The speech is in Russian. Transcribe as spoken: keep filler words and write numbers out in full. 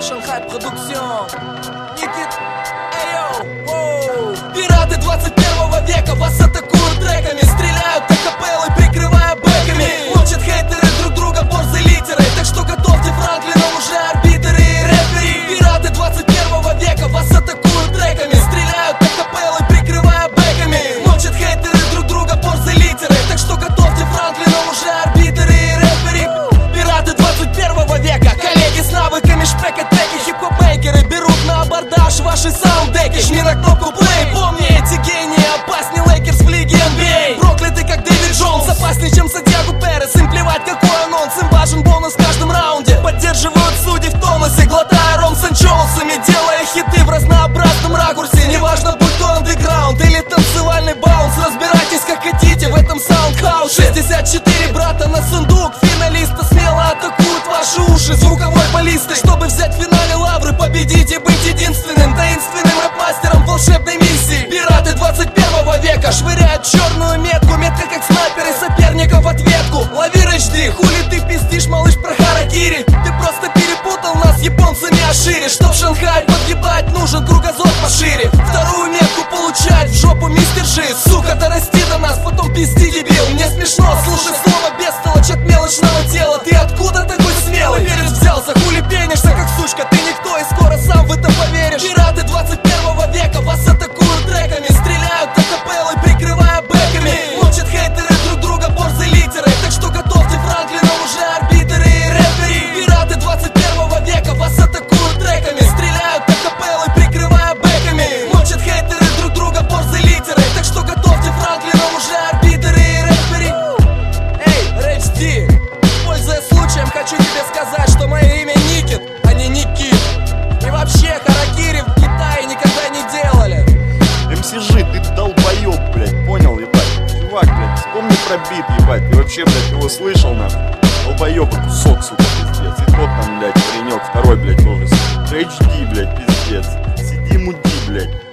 Шанхай Продукцион. Никит, эйоу, воу. Пираты двадцать первого века вас атакуют треками, стреляют акапеллы, прикрывая бэками. Мочат хейтеры друг друга борзые литеры, так что готовьте Франклина, уже арбитры и рэпери. Пираты двадцать первого века вас атакуют треками, стреляют акапеллы, прикрывая бэками. Мочат хейтеры друг друга борзые литеры, так что готовьте Франклина, уже арбитры и рэпери. Пираты двадцать первого века, коллеги с навыками шпека треки, хип-хоп-мейкеры берут на абордаж ваши саунддеки. Жми на кнопку плей, помни, эти гении опаснее Лейкерс в лиге эн би эй. Проклятый как Дэвид Джонс, опаснее чем Сантьяго Перес. Им плевать какой анонс, им важен бонус в каждом раунде. Поддерживают судей в тонусе, глотая ром с анчоусами, делая хиты в разнообразном ракурсе. Неважно, будь то андеграунд или танцевальный баунс, разбирайтесь как хотите в этом саундхаусе. шестьдесят четыре брата на сундук, финалиста смело атакуют ваши уши звуковой баллистой. Чтобы взять в финале лавры, победить и быть единственным таинственным рэп-мастером волшебной миссии. Пираты двадцать первого века швыряют черную метку, метка как снайперы соперников в ответку. Лови эйч ди, хули ты пиздишь, малыш, про харакири? Ты просто перепутал нас с японцами, а шире. Чтоб Шанхай подгибать, нужен кругозор пошире. Вторую метку получать в жопу, мистер Жи. Сука, дорасти до нас, потом пизди, дебил. Мне смешно, слушай слово бестолочь от мелочного тела. Ты откуда такой смелый? Веришь, взялся, хули пенишься, как сучка. Ты никто и скоро сам в это поверишь. Пираты двадцать первого века вас атакуют треками, стреляют акапеллы, прикрывая бэками. Мочат хейтеры друг друга борзые литеры, так что готовьте Франклина, уже арбитры и рэпери. Пираты двадцать первого века вас атакуют треками, стреляют акапеллы, прикрывая бэками. Мочат хейтеры друг друга борзые литеры, так что готовьте Франклина, уже арбитры и рэпери. Эй, эйч ди, пользуясь случаем, хочу тебе сказать, что мое имя Никит, а не Никит. И вообще харакири в Китае никогда не делали. эм си Жи, ты долбоёб, блядь, понял, ебать? Чувак, блядь, вспомни про бит, ебать, ты вообще, блядь, его слышал, нахуй? Долбоёб, кусок, сука, пиздец. И тот там, блядь, паренек, второй, блядь, тоже. эйч ди, блядь, пиздец. Сиди, муди, блядь.